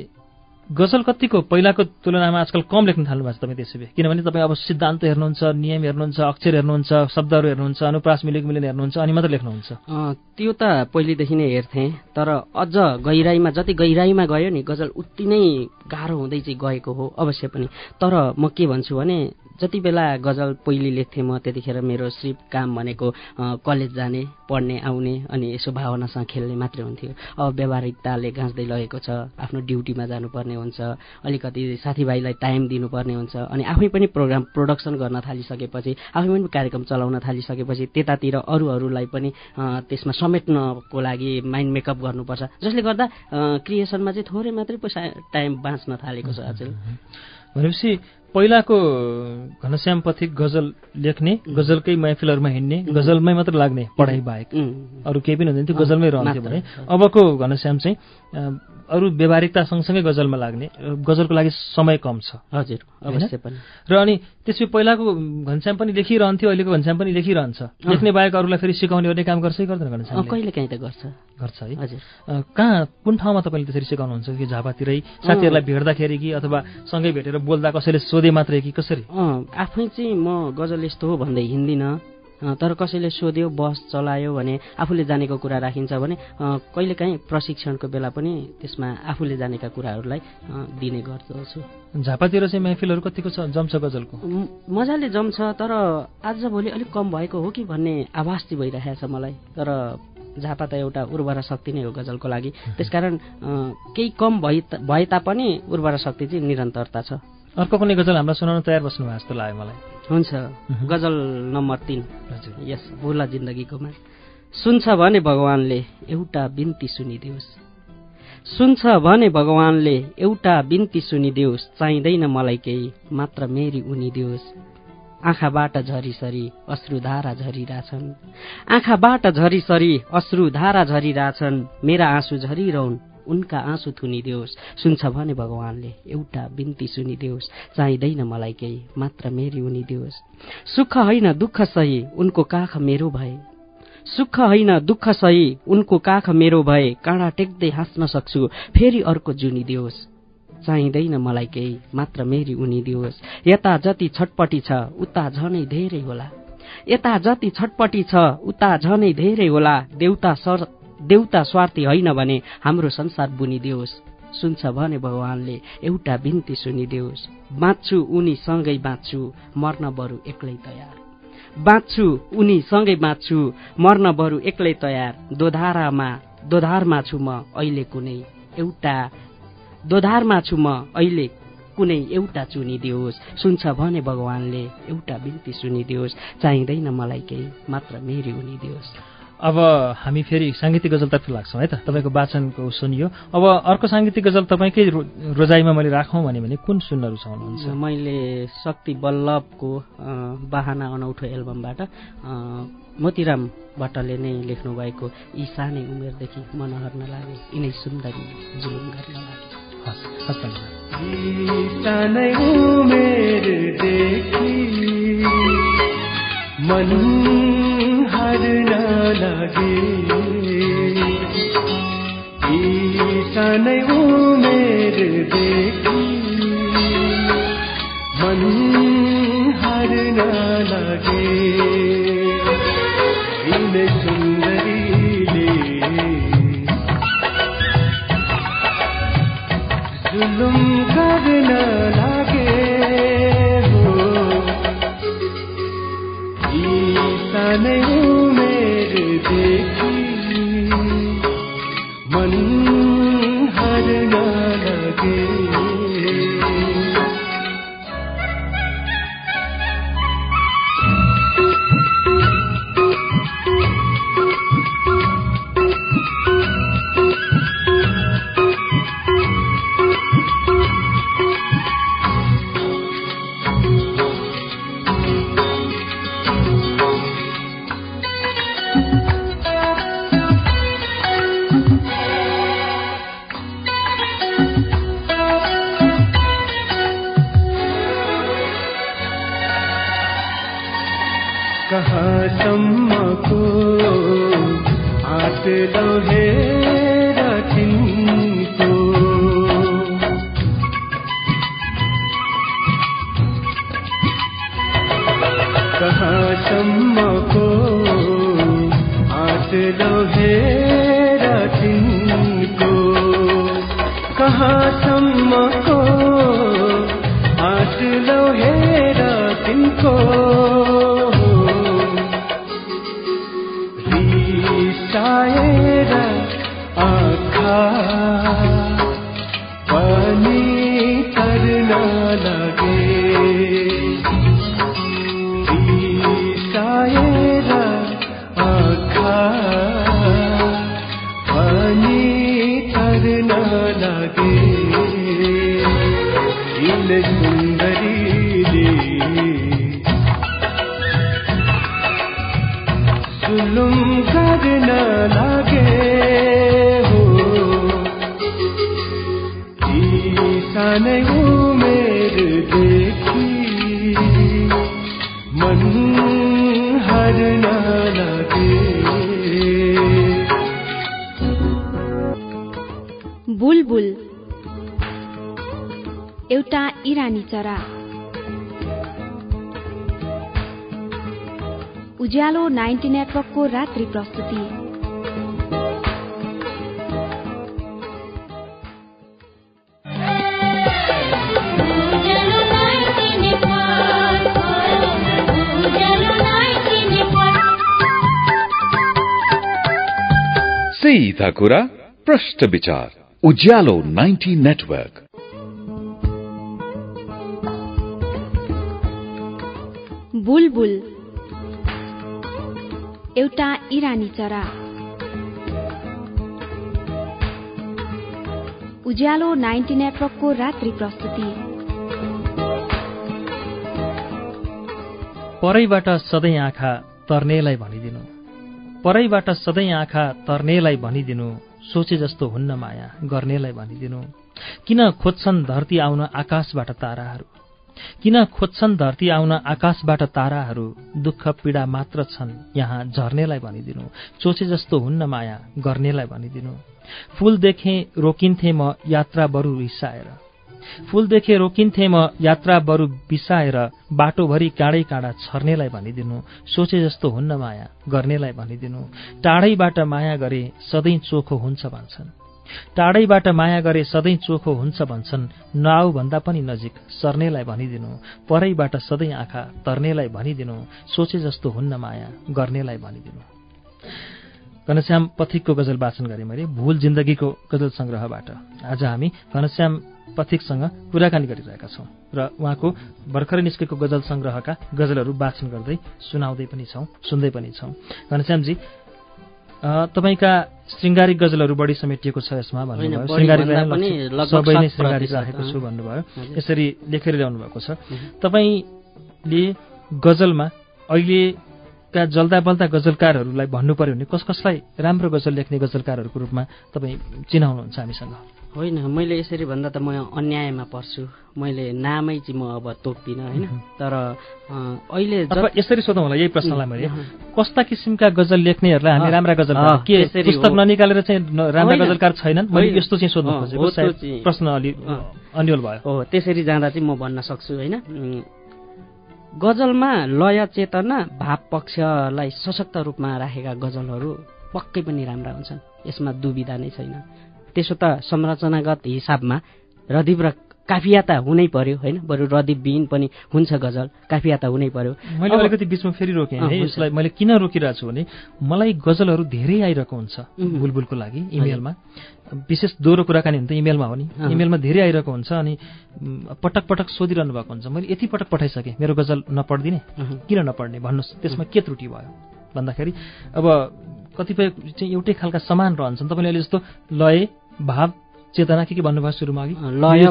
गजल कतिको पहिलाको तुलनामा आजकल कम लेख्न थाल्नु भएको छ तपाईँ त्यसै भए? किनभने तपाईँ अब सिद्धान्त हेर्नुहुन्छ, नियम हेर्नुहुन्छ, अक्षर हेर्नुहुन्छ, शब्दहरू हेर्नुहुन्छ, अनुप्रास मिलेको मिलेन हेर्नुहुन्छ, अनि मात्र लेख्नुहुन्छ। त्यो त पहिलेदेखि नै हेर्थेँ, तर अझ गहिराइमा, जति गहिराइमा गयो नि गजल उति नै गाह्रो हुँदै चाहिँ गएको हो अवश्य पनि। तर म के भन्छु भने जति बेला गजल पहिले लेख्थेँ म, त्यतिखेर मेरो सिर्फ काम भनेको कलेज जाने, पढ्ने, आउने, अनि यसो भावनासँग खेल्ने मात्रै हुन्थ्यो। अब व्यावहारिकताले गाँच्दै लगेको छ, आफ्नो ड्युटीमा जानुपर्ने हुन्छ, अलिकति साथीभाइलाई टाइम दिनुपर्ने हुन्छ, अनि आफै पनि प्रोग्राम प्रोडक्सन गर्न थालिसकेपछि, आफै पनि कार्यक्रम चलाउन थालिसकेपछि त्यतातिर अरूहरूलाई पनि त्यसमा समेट्नको लागि माइन्ड मेकअप गर्नुपर्छ, जसले गर्दा क्रिएसनमा चाहिँ थोरै मात्रै टाइम बाँच्न थालेको छ आजकल। भनेपछि पहिलाको घनश्याम पथिक गजल लेख्ने, गजलकै महफिलहरूमा हिँड्ने, गजलमै मात्र लाग्ने पढाइ बाहेक अरू केही पनि हुँदैन थियो, गजलमै रहन्थ्यो भने अबको घनश्याम चाहिँ अरू व्यावहारिकता सँगसँगै गजलमा लाग्ने, गजलको लागि समय कम छ। हजुर, अवश्य पनि। र अनि त्यसपछि पहिलाको घनश्याम पनि लेखिरहन्थ्यो, अहिलेको घनश्याम पनि लेखिरहन्छ। लेख्ने बाहेक अरूलाई फेरि सिकाउने गर्ने काम गर्छै गर्दैन घनश्याम? कहिले काहीँ त गर्छ है। हजुर। कहाँ, कुन ठाउँमा तपाईँले त्यसरी सिकाउनुहुन्छ? कि झापातिरै साथीहरूलाई भेट्दाखेरि कि अथवा सँगै भेटेर बोल्दा कसैले सोधे मात्रै कि कसरी? आफै चाहिँ म गजल यस्तो हो भन्दै हिँड्दिनँ, तर कसैले सोध्यो, बस चलायो भने, आफूले जानेको कुरा राखिन्छ भने कहिलेकाहीँ प्रशिक्षणको बेला पनि त्यसमा आफूले जानेका कुराहरूलाई दिने गर्दछु। झापातिर चाहिँ महफिलहरू कतिको जम्छ गजलको? मजाले जम्छ, तर आजभोलि अलिक कम भएको हो कि भन्ने आभास चाहिँ भइरहेको छ मलाई। तर झापा त एउटा उर्वरा शक्ति नै हो गजलको लागि, त्यसकारण केही कम भए तापनि उर्वरा शक्ति चाहिँ निरन्तरता छ। अर्को कुनै गजल हामीलाई सुनाउन तयार बस्नु भएको जस्तो लाग्यो मलाई। हुन्छ, गजल नम्बर 3। यस भुला जिन्दगीकोमा। सुन्छ भने भगवानले एउटा बिन्ती सुनिदेऊस्, सुन्छ भने भगवानले एउटा बिन्ती सुनिदेऊस्, चाहिँदैन मलाई केही, मात्र मेरी उनिदेऊस्। आँखाबाट झरीसरी अश्रुधारा झरिरहेछन्, आँखाबाट झरीसरी अश्रुधारा झरिरहेछन्, मेरा आँसु झरिरहन्, उनका आँसु थुनिदेऊस्। सुन्छ भने भगवानले एउटा बिन्ती सुनिदेऊस्, चाहिँदैन मलाई केही, मात्र मेरी उनिदेऊस्। सुख होइन दुःख सही उनको काख मेरो भए, सुख होइन दुःख सही उनको काख मेरो भए, काँडा टेक्दै हाँस्न सक्छु फेरि अर्को जुनिदेऊस्। चाहिँदैन मलाई केही, मात्र मेरी उनिदेऊस्। यता जति छटपटी छ उता झनै धेरै होला, यता जति छटपटी छ उता झनै धेरै होला, देउता स्वार्थी होइन भने हाम्रो संसार बुनिदेऊस्। सुन्छ भने भगवानले एउटा बिन्ती सुनिदेऊस्। बाँच्छु उनी सँगै बाँच्छु, मर्न बरु एक्लै तयार, बाँच्छु उनी सँगै बाँच्छु, मर्न बरु एक्लै तयार। दोधारमा छु म अहिले कुनै एउटा, दोधारमा छु म अहिले कुनै एउटा चुनिदेऊस्। सुन्छ भने भगवानले एउटा बिन्ती सुनिदेऊस्, चाहिँदैन मलाई केही, मात्र मेरी उनिदेऊस्। अब हामी फेरि साङ्गीतिक गजलतर्फ लाग्छौँ है त। तपाईँको वाचनको सुनियो, अब अर्को साङ्गीतिक गजल तपाईँकै रोजाइमा मैले राखौँ भने कुन सुन्न रुचाउनुहुन्छ? मैले शक्ति बल्लभको बहाना अनौठो एल्बमबाट मोतीराम भट्टले नै लेख्नु भएको यी सानै उमेरदेखि मन हर्न लागे, यिनै सुन्दरी जुलुम गर्न लागे। सानै उमेरदेखि मन हर्न लागे, सानै उमेरदेखि नलागे यिनै सुन्दरीले जुलुम गर्न लागे हो यी सानै उमेरदेखि मन हार्न लागे कहाँसम्मको आँट लोहेर तिनको कहाँसम्मको आँट लोहेर तिनको कहाँसम्मको आँट लोहेर तिनको साएर आँखा पानी तर्न लागे साएर आँखा पानी तर्न लागे यिनै सुन्दरीले जुलुम गर्न लागे हो यी सानै उमेरदेखि मन हार्न लागे बुलबुल एउटा इरानी चरा उज्यालो 90 नेटवर्कको रात्रि प्रस्तुति। सीधा कुरा प्रश्न विचार उज्यालो 90 नेटवर्क। बुलबुल एउटा इरानी चरा उज्यालो 90 नेटवर्कको रात्रि प्रस्तुति। परैबाट सधैँ आँखा तर्नेलाई भनिदिनु, परैबाट सधैँ आँखा तर्नेलाई भनिदिनु, सोचे जस्तो हुन्न माया गर्नेलाई भनिदिनु। किन खोज्छन् धरती आउन आकाशबाट ताराहरू, किन खोज्छन् धरती आउन आकाशबाट ताराहरू। दुःख पीडा मात्र छन् यहाँ झर्नेलाई भनिदिनु, सोचे जस्तो हुन्न माया गर्नेलाई भनिदिनु। फूल देखे रोकिन्थे म यात्रा बरु रिसाएर, फूल देखे रोकिन्थे म यात्रा बरु बिसाएर। बाटोभरि काँडै काँडा छर्नेलाई भनिदिनु, सोचे जस्तो हुन्न माया गर्नेलाई भनिदिनु। टाढैबाट माया गरे सधैँ चोखो हुन्छ भन्छन्, टाढैबाट माया गरे सधैँ चोखो हुन्छ भन्छन्। नआऊ भन्दा पनि नजिक सर्नेलाई भनिदिनु, परैबाट सधैँ आँखा तर्नेलाई भनिदिनु, सोचे जस्तो हुन्न माया गर्नेलाई भनिदिनु। घनश्याम पथिकको गजल वाचन गरे मैले भूल जिन्दगीको गजल संग्रहबाट। आज हामी घनश्याम पथिकसँग कुराकानी गरिरहेका छौँ र उहाँको भर्खरै निस्केको गजल संग्रहका गजलहरू वाचन गर्दै सुनाउँदै पनि छौँ, सुन्दै पनि छौँ। घनश्यामजी, तपाईका श्रृंगारिक गजलहरू बढी समेटिएको छ यसमा भन्नुभयो, सबै नै श्रृंगारिक राखेको छु भन्नुभयो, यसरी लेखेर ल्याउनु भएको छ। तपाईँले गजलमा अहिलेका जल्दा बल्दा गजलकारहरूलाई भन्नु पर्यो भने कसलाई राम्रो गजल लेख्ने गजलकारहरूको रूपमा तपाईँ चिनाउनुहुन्छ हामीसँग? होइन, मैले यसरी भन्दा त म अन्यायमा पर्छु, मैले नामै चाहिँ म अब तोक्दिनँ होइन। तर अहिले यसरी सोधौँ होला यही प्रश्नलाई मैले, कस्ता किसिमका गजल लेख्नेहरूलाई हामी राम्रा गजलकार के पुस्तक ननिकालेर चाहिँ राम्रा गजलकार छैनन्, मैले यस्तो चाहिँ सोध्नु खोजेको प्रश्न अलि अन्यल भयो। हो, त्यसरी जाँदा चाहिँ म भन्न सक्छु होइन। गजलमा लय चेतना भाव पक्षलाई सशक्त रूपमा राखेका गजलहरू पक्कै पनि राम्रा हुन्छन्, यसमा दुविधा नै छैन। त्यसो त संरचनागत हिसाबमा रदीप र काफिया त हुनै पर्यो होइन, बरु रदीपविहीन पनि हुन्छ गजल, काफिया त हुनै पर्यो। मैले अलिकति बिचमा फेरि रोकेँ है, यसलाई मैले किन रोकिरहेको छु भने मलाई गजलहरू धेरै आइरहेको हुन्छ बुलबुलको लागि इमेलमा, विशेष दोहोरो कुराकानी हुन त इमेलमा हो नि, इमेलमा धेरै आइरहेको हुन्छ अनि पटक पटक सोधिरहनु भएको हुन्छ मैले यति पटक पठाइसकेँ मेरो गजल नपढिदिने, किन नपढ्ने भन्नुहोस्, त्यसमा के त्रुटि भयो भन्दाखेरि अब कतिपय चाहिँ एउटै खालका समान रहन्छन्। तपाईँले अहिले जस्तो लय भाव चेतना के भन्नुभयो सुरुमा अघि,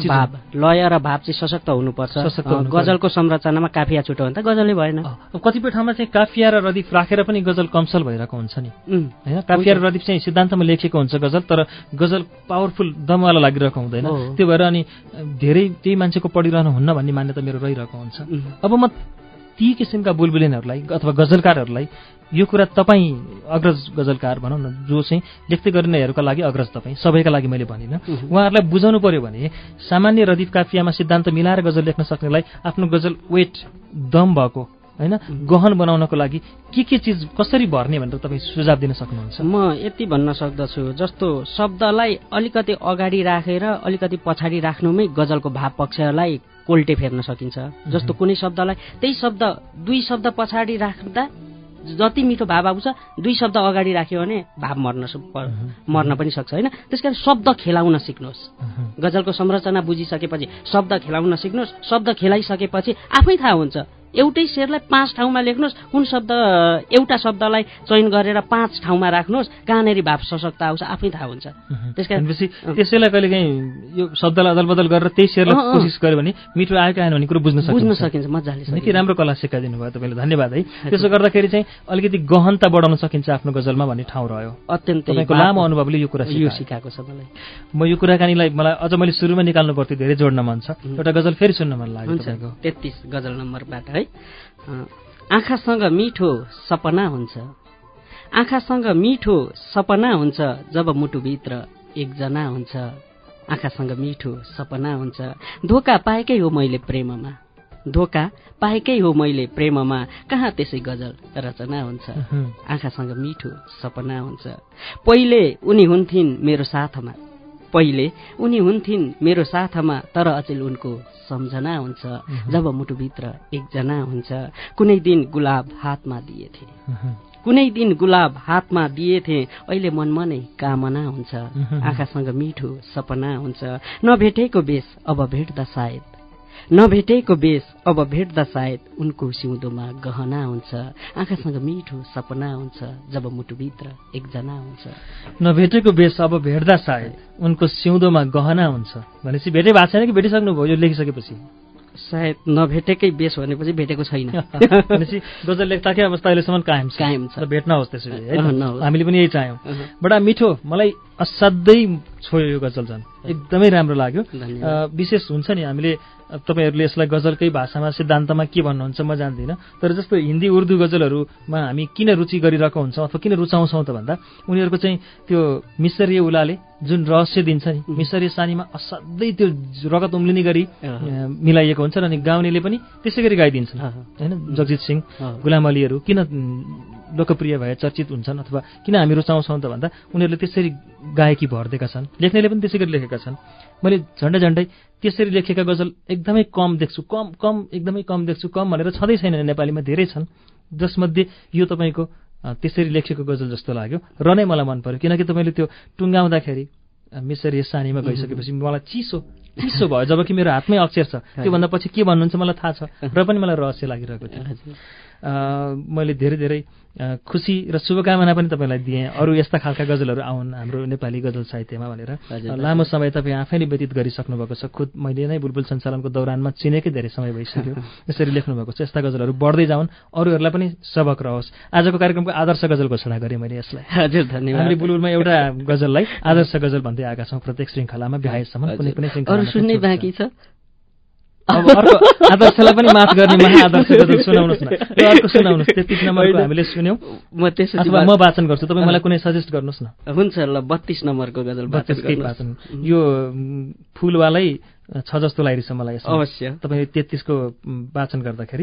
लय र भाव चाहिँ सशक्त हुनुपर्छ। गजलको संरचनामा काफिया छुट्यो भने त गजलै भएन। कतिपय ठाउँमा चाहिँ काफिया र रदीप राखेर पनि गजल कमसल भइरहेको हुन्छ नि होइन। काफिया र रदीप चाहिँ सिद्धान्तमा लेखिएको हुन्छ गजल, तर गजल पावरफुल दमवाला लागिरहेको हुँदैन। त्यो भएर अनि धेरै त्यही मान्छेको पढिरहनु हुन्न भन्ने मान्यता मेरो रहिरहेको हुन्छ। अब म ती किसिमका बुलबुलिनहरूलाई अथवा गजलकारहरूलाई यो कुरा तपाईँ अग्रज गजलकार भनौँ न, जो चाहिँ लेख्दै गरिनेहरूका लागि अग्रज तपाईँ, सबैका लागि मैले भनिनँ, उहाँहरूलाई बुझाउनु पर्यो भने सामान्य रदीप काफियामा सिद्धान्त मिलाएर गजल लेख्न सक्नेलाई आफ्नो गजल वेट दम भएको होइन गहन बनाउनको लागि के चिज कसरी भर्ने भनेर तपाईँ सुझाव दिन सक्नुहुन्छ? म यति भन्न सक्दछु, जस्तो शब्दलाई अलिकति अगाडि राखेर अलिकति पछाडि राख्नुमै गजलको भाव पक्षलाई कोल्टे फेर्न सकिन्छ। जस्तो कुनै शब्दलाई त्यही शब्द दुई शब्द पछाडि राख्दा जति मिठो भाव आउँछ दुई शब्द अगाडि राख्यो भने भाव मर्न पनि सक्छ होइन। त्यसकारण शब्द खेलाउन सिक्नुहोस्, गजलको संरचना बुझिसकेपछि शब्द खेलाउन सिक्नुहोस्। शब्द खेलाइसकेपछि आफै थाहा हुन्छ, एउटै शेरलाई 5 ठाउँमा लेख्नुहोस्, कुन शब्द एउटा शब्दलाई चयन गरेर 5 ठाउँमा राख्नुहोस्, कहाँनेरि भाव सशक्त आउँछ आफै थाहा हुन्छ। त्यसकारण त्यसैलाई कहिलेकाहीँ यो शब्दलाई अदल बदल गरेर त्यही शेरलाई कोसिस गर्यो भने मिठो आयो कि आएन भन्ने कुरो बुझ्न सकिन्छ मजाले। निकै राम्रो कला सिकाइदिनु भयो तपाईँले, धन्यवाद है। त्यसो गर्दाखेरि चाहिँ अलिकति गहनता बढाउन सकिन्छ आफ्नो गजलमा भन्ने ठाउँ रह्यो। अत्यन्तै तपाईँको लामो अनुभवले यो कुरा सिकाएको छ मलाई। म यो कुराकानीलाई मलाई अझ मैले सुरुमा निकाल्नु पर्थ्यो, धेरै जोड्न मन छ। एउटा गजल फेरि सुन्न मन लाग्यो तपाईँको 33 गजल नम्बरबाट है। आँखासँग मिठो सपना हुन्छ, आँखासँग मिठो सपना हुन्छ जब मुटुभित्र एकजना हुन्छ। आँखासँग मिठो सपना हुन्छ, धोका पाएकै हो मैले प्रेममा, धोका पाएकै हो मैले प्रेममा, कहाँ त्यसै गजल रचना हुन्छ। आँखासँग मिठो सपना हुन्छ, पहिले उनी हुन्थिन् मेरो साथमा, पहिले उनी हुन्थिन् मेरो साथमा, तर अचेल उनको सम्झना हुन्छ जब मुटुभित्र एकजना हुन्छ। कुनै दिन गुलाब हातमा दिएथे, कुनै दिन गुलाब हातमा दिएथे, अहिले मनमा नै कामना हुन्छ। आँखासँग मिठो सपना हुन्छ, नभेटेको बेस अब भेट्दा सायद, नभेटेको बेस अब भेट्दा सायद, उनको सिउँदोमा गहना हुन्छ। आँखासँग मिठो सपना हुन्छ जब मुटुभित्र एकजना हुन्छ। नभेटेको बेस अब भेट्दा सायद, उनको सिउँदोमा गहना हुन्छ भनेपछि भेटै भएको छैन कि भेटिसक्नु भयो यो लेखिसकेपछि? सायद नभेटेकै बेस भनेपछि भेटेको छैन भनेपछि गजल लेख्दाकै अवस्था अहिलेसम्म कायम छ, भेट्न होस् त्यसरी है, हामीले पनि यही चाह्यौँ। बडा मिठो, मलाई असाध्यै छोयो यो गजल, झन् एकदमै राम्रो लाग्यो। विशेष हुन्छ नि हामीले तपाईँहरूले यसलाई गजलकै भाषामा सिद्धान्तमा के भन्नुहुन्छ म जान्दिनँ, तर जस्तो हिन्दी उर्दू गजलहरूमा हामी किन रुचि गरिरहेको हुन्छौँ अथवा किन रुचाउँछौँ त भन्दा उनीहरूको चाहिँ त्यो मिसरीय उलाले जुन रहस्य दिन्छ नि, मिसरीय सानीमा असाध्यै त्यो रगत उम्लिने गरी मिलाइएको हुन्छ र अनि गाउनेले पनि त्यसै गरी गाइदिन्छन् होइन। जगजित सिंह, गुलाम अलीहरू किन लोकप्रिय भए चर्चित हुन्छन् अथवा किन हामी रुचाउँछौँ त भन्दा उनीहरूले त्यसरी गायकी भरिदिएका छन्, लेख्नेले पनि त्यसै गरी लेखेका छन्। मैले झन्डै त्यसरी लेखेका गजल एकदमै कम देख्छु, एकदमै कम देख्छु, कम भनेर छँदै छैन नेपालीमा, धेरै छन्। जसमध्ये यो तपाईँको त्यसरी लेखेको गजल जस्तो लाग्यो र नै मलाई मन पर्यो, किनकि तपाईँले त्यो टुङ्गाउँदाखेरि मिसरीय सानीमा गइसकेपछि मलाई चिसो भयो, जबकि मेरो हातमै अक्षर छ, त्योभन्दा पछि के भन्नुहुन्छ मलाई थाहा छ र पनि मलाई रहस्य लागिरहेको थियो। मैले धेरै खुसी र शुभकामना पनि तपाईँलाई दिएँ अरू यस्ता खालका गजलहरू आउन् हाम्रो नेपाली गजल साहित्यमा भनेर। लामो समय तपाईँ आफैले व्यतीत गरिसक्नु भएको छ, खुद मैले नै बुलबुल सञ्चालनको दौरानमा चिनेकै धेरै समय भइसक्यो। यसरी लेख्नुभएको छ, यस्ता गजलहरू बढ्दै जाउन्, अरूहरूलाई पनि सबक रहोस्। आजको कार्यक्रमको आदर्श गजल घोषणा गरेँ मैले यसलाई। हजुर धन्यवाद। हामीले बुलबुलमा एउटा गजललाई आदर्श गजल भन्दै आएका छौँ प्रत्येक श्रृङ्खलामा, बिहायसम्म कुनै कुनै श्रृङ्खला अरू सुन्नै बाँकी छ। अब अर्को आदर्शलाई पनि माफ गर्ने महाआदर्श गजल सुनाउनुहोस् न, अर्को सुनाउनुहोस्। 33 नम्बरको हामीले सुन्यौँ, म वाचन गर्छु, तपाईँ मलाई कुनै सजेस्ट गर्नुहोस् न। हुन्छ ल, 32 नम्बरको गजल वाचन। यो फुलवालै छ जस्तो लागिरहेछ मलाई। अवश्य तपाईँ 33 को वाचन गर्दाखेरि।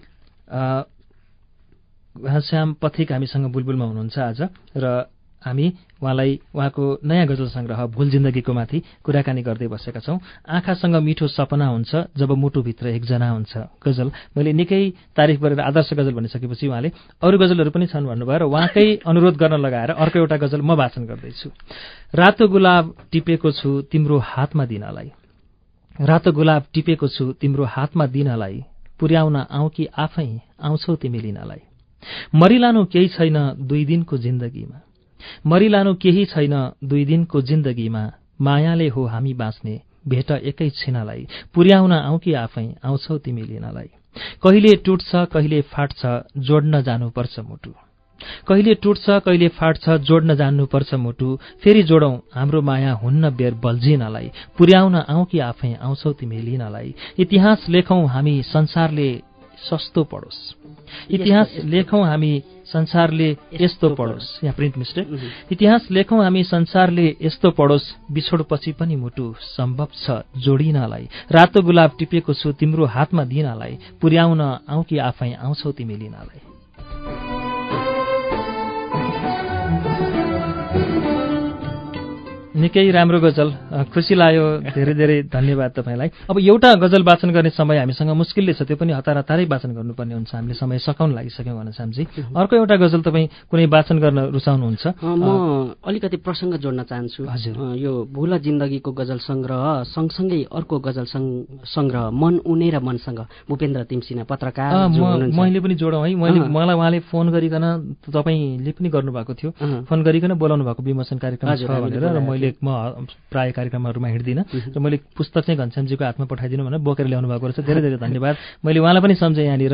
घनश्याम पथिक हामीसँग बुलबुलमा हुनुहुन्छ आज र हामी उहाँलाई उहाँको नयाँ गजल सङ्ग्रह भुल जिन्दगीको माथि कुराकानी गर्दै बसेका छौँ। आँखासँग मिठो सपना हुन्छ जब मुटुभित्र एकजना हुन्छ गजल मैले निकै तारिफ गरेर आदर्श गजल भनिसकेपछि उहाँले अरू गजलहरू पनि छन् भन्नुभयो र उहाँकै अनुरोध गर्न लगाएर अर्को एउटा गजल म वाचन गर्दैछु। रातो गुलाब टिपेको छु तिम्रो हातमा दिनलाई, रातो गुलाब टिपेको छु तिम्रो हातमा दिनलाई, पुर्याउन आऊ कि आफै आउँछौ तिमी लिनलाई। मरिलानु केही छैन 2 दिनको जिन्दगीमा, मरिलानु केही छैन 2 दिनको जिन्दगीमा, मायाले हो हामी बाँच्ने भेट एकै छिनलाई, पुर्याउन आऊ कि आफै आउँछौ तिमी लिनलाई। कहिले टुट्छ कहिले फाट्छ जोड्न जानुपर्छ मुटु, कहिले टुट्छ कहिले फाट्छ जोड्न जान्नुपर्छ मुटु, फेरि जोडौं हाम्रो माया हुन्न बेर बल्झिनलाई, पुर्याउन आऊ कि आफै आउँछौ तिमी लिनलाई। इतिहास लेखौं हामी संसारले सस्तो पढोस्, इतिहास लेखौं हामी संसारले यस्तो पढोस्, यहाँ प्रिन्ट मिस्टेक, इतिहास लेखौं हामी संसारले यस्तो पढोस्, बिछोडपछि पनि मुटु सम्भव छ जोडिनलाई। रातो गुलाब टिपेको छु तिम्रो हातमा दिनलाई, पुर्याउन आऊ कि आफै आउँछौ तिमी लिनलाई। निकै राम्रो गजल, खुसी लाग्यो, धेरै धेरै धन्यवाद तपाईँलाई। अब एउटा गजल वाचन गर्ने समय हामीसँग मुस्किलले छ, त्यो पनि हतार हतारै वाचन गर्नुपर्ने हुन्छ, हामीले समय सकाउन लागिसक्यौँ घनश्यामजी। अर्को एउटा गजल तपाईँ कुनै वाचन गर्न रुचाउनुहुन्छ? म अलिकति प्रसङ्ग जोड्न चाहन्छु। हजुर। यो भुल जिन्दगीको गजल सङ्ग्रह सँगसँगै अर्को गजल सङ्ग्रह मन उनेर मनसँग, भूपेन्द्र तिमसिना पत्रकार मैले पनि जोडौँ है। मलाई उहाँले फोन गरिकन, तपाईँले पनि गर्नुभएको थियो, फोन गरिकन बोलाउनु भएको विमोचन कार्यक्रम छ भनेर, र मैले म प्राय कार्यक्रमहरूमा हिँड्दिनँ र मैले पुस्तक चाहिँ घनश्यामजीको हातमा पठाइदिनु भनेर बोकेर ल्याउनु भएको रहेछ। धेरै धेरै धन्यवाद। मैले उहाँलाई पनि सम्झेँ यहाँनिर,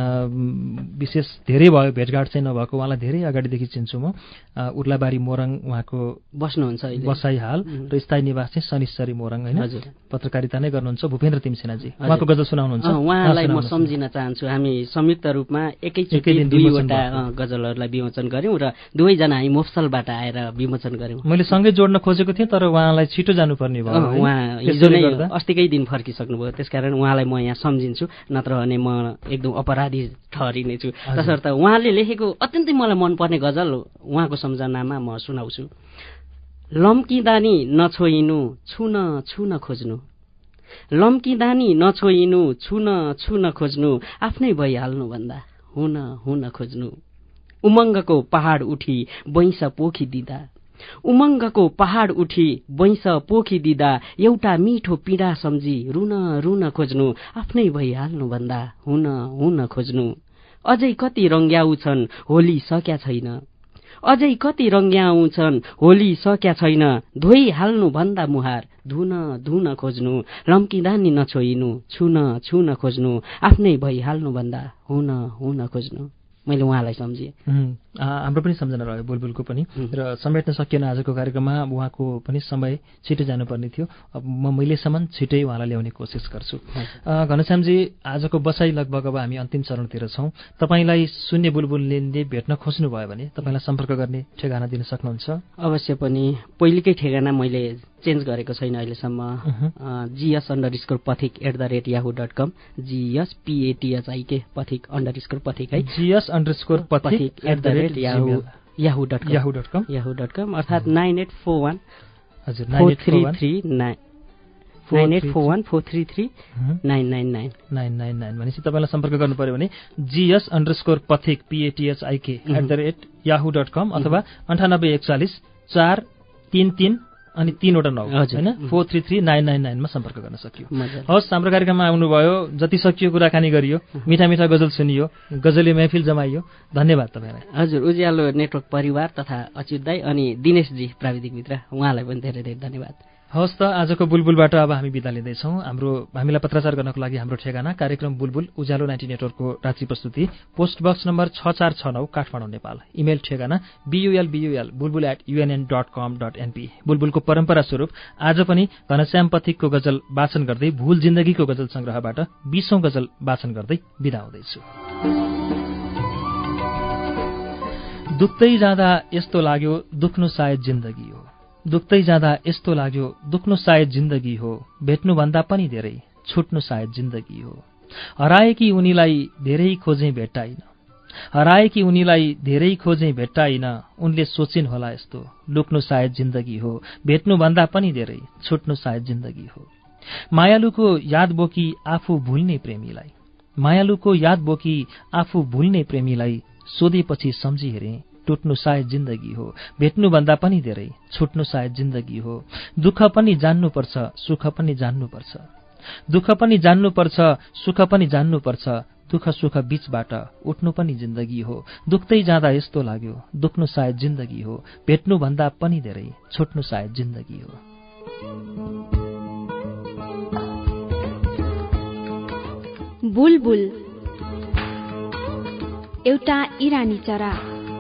विशेष धेरै भयो भेटघाट चाहिँ नभएको, उहाँलाई धेरै अगाडिदेखि चिन्छु म। उर्लाबारी मोरङ उहाँको बस्नुहुन्छ बसाइ हाल, र स्थायी निवास चाहिँ शनिश्चरी मोरङ होइन, पत्रकारिता नै गर्नुहुन्छ। भूपेन्द्र तिमसेनाजी उहाँको गजल सुनाउनुहुन्छ? उहाँलाई म सम्झिन चाहन्छु। हामी संयुक्त रूपमा एकैचोटि 2वटा गजलहरूलाई विमोचन गऱ्यौँ र दुवैजना हामी मोफसलबाट आएर विमोचन गऱ्यौँ। मैले सँगै जोड्न खोजेको थिएँ तर उहाँलाई छिटो जानुपर्ने भयो, उहाँ हिजो नै अस्तिकै दिन फर्किसक्नुभयो, त्यसकारण उहाँलाई म यहाँ सम्झिन्छु, नत्र भने म एकदम अपराधी ठहरिनेछु। तसर्थ उहाँले लेखेको अत्यन्तै मलाई मनपर्ने गजल उहाँको सम्झनामा म सुनाउँछु। लम्किदानी नछोइनु छुन छुन खोज्नु, लम्किदानी नछोइनु छुन छुन खोज्नु, आफ्नै भइहाल्नु भन्दा हुन हुन खोज्नु। उमङ्गको पहाड उठी बैंस पोखिदिँदा, उमङ्गको पहाड उठी बैंस पोखिदिँदा, एउटा मिठो पीडा सम्झी रुन रुन खोज्नु, आफ्नै भइहाल्नु भन्दा हुन हुन खोज्नु। अझै कति रङ्ग्याउँछन् होली सक्या छैन, अझै कति रङ्ग्याउँछन् होली सक्या छैन, धोइहाल्नु भन्दा मुहार धुन धुन खोज्नु। लम्किदानी नछोइनु छुन छुन खोज्नु, आफ्नै भइहाल्नु भन्दा हुन हुन खोज्नु। मैले उहाँलाई सम्झेँ। हाम्रो पनि सम्झना रह्यो बुलबुलको पनि, र समेट्न सकिएन आजको कार्यक्रममा। उहाँको पनि समय छिटै जानुपर्ने थियो, अब म मिलेसम्म छिटै उहाँलाई ल्याउने कोसिस गर्छु। घनश्यामजी आजको बसाइ लगभग अब हामी अन्तिम चरणतिर छौँ। तपाईँलाई शून्य बुलबुलले भेट्न खोज्नुभयो भने तपाईँलाई सम्पर्क गर्ने ठेगाना दिन सक्नुहुन्छ? अवश्य पनि। पहिलेकै ठेगाना मैले चेन्ज गरेको छैन अहिलेसम्म। gs_pathik@yahoo.com, GSPATHIK पथिक _पथिक है, GS_pathik@yahoo.com अर्थात् 9841 433 भनेपछि तपाईँलाई सम्पर्क गर्नु पर्यो भने GS_pathik PATHIK@yahoo.com अथवा 9841 433 अनि 3वटा 9 होइन 433-999 मा सम्पर्क गर्न सकियो। हवस्, हाम्रो कार्यक्रममा आउनुभयो, जति सकियो कुराकानी गरियो, मिठा मिठा गजल सुनियो, गजली महफिल जमाइयो। धन्यवाद तपाईँलाई। हजुर, उज्यालो नेटवर्क परिवार तथा अच्युत दाई अनि दिनेशजी प्राविधिक मित्र, उहाँलाई पनि धेरै धेरै धन्यवाद। हवस् त, आजको बुलबुलबाट अब हामी बिदा लिँदैछौँ। हामीलाई पत्राचार गर्नको लागि हाम्रो ठेगाना कार्यक्रम बुलबुल उज्यालो 90 नेटवर्कको रात्रि प्रस्तुति, post box number 6469 Kathmandu Nepal. Email ठेगाना bulbul@unn.com.np। बुलबुलको परम्परा स्वरूप आज पनि घनश्याम पथिकको गजल वाचन गर्दै भुल जिन्दगीको गजल संग्रहबाट 20औं गजल वाचन गर्दै बिदा हुँदैछु। दुख्दै जाँदा यस्तो लाग्यो दुख्नु सायद जिन्दगी हो, दुख्दै जाँदा यस्तो लाग्यो दुख्नु सायद जिन्दगी हो, भेट्नुभन्दा पनि धेरै छुट्नु सायद जिन्दगी हो। हराएकी उनीलाई धेरै खोजेँ भेट्टाइन, हराएकी उनीलाई धेरै खोजेँ भेट्टाइन, उनले सोचिन् होला यस्तो लुक्नु सायद जिन्दगी हो, भेट्नुभन्दा पनि धेरै छुट्नु सायद जिन्दगी हो। मायालुको याद बोकी आफू भुल्ने प्रेमीलाई, मायालुको याद बोकी आफू भुल्ने प्रेमीलाई सोधेपछि सम्झी हेरेँ टुट्नु सायद जिन्दगी हो, भेट्नुभन्दा पनि धेरै छुट्नु सायद जिन्दगी हो। दुःख पनि जान्नुपर्छ, सुख पनि जान्नुपर्छ, दुःख पनि जान्नुपर्छ, सुख पनि जान्नुपर्छ, दुःख सुख बीचबाट उठ्नु पनि जिन्दगी हो। दुख्दै जाँदा यस्तो लाग्यो दुख्नु सायद जिन्दगी हो, भेट्नुभन्दा पनि धेरै छुट्नु सायद जिन्दगी हो। बुलबुल एउटा इरानी चरा।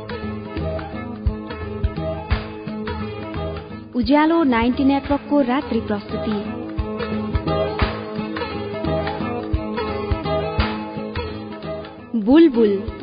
उज्यालो 90 नेटवर्कको रात्रि प्रस्तुति। बुलबुल